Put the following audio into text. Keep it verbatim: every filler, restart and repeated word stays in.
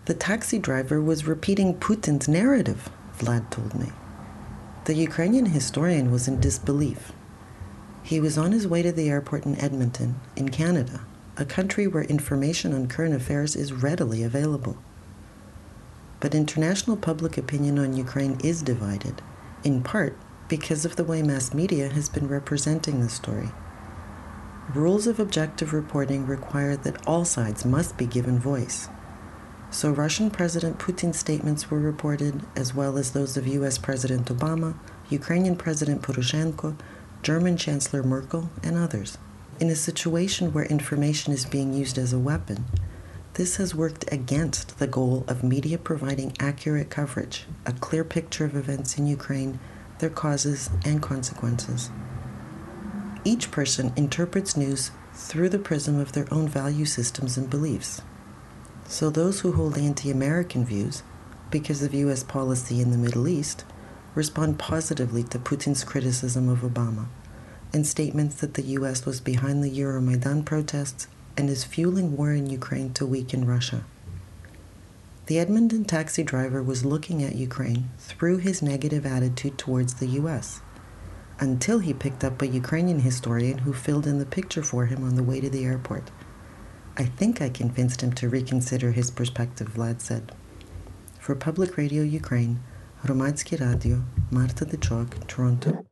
The taxi driver was repeating Putin's narrative, Vlad told me. The Ukrainian historian was in disbelief. He was on his way to the airport in Edmonton, in Canada, a country where information on current affairs is readily available. But international public opinion on Ukraine is divided, in part because of the way mass media has been representing the story. Rules of objective reporting require that all sides must be given voice. So Russian President Putin's statements were reported, as well as those of U S President Obama, Ukrainian President Poroshenko, German Chancellor Merkel, and others. In a situation where information is being used as a weapon, this has worked against the goal of media providing accurate coverage, a clear picture of events in Ukraine, their causes and consequences. Each person interprets news through the prism of their own value systems and beliefs. So those who hold anti-American views, because of U S policy in the Middle East, respond positively to Putin's criticism of Obama and statements that the U S was behind the Euromaidan protests and is fueling war in Ukraine to weaken Russia. The Edmonton taxi driver was looking at Ukraine through his negative attitude towards the U S, until he picked up a Ukrainian historian who filled in the picture for him on the way to the airport. I think I convinced him to reconsider his perspective, Vlad said. For Public Radio Ukraine, Hromadske Radio, Marta Dechok, Toronto.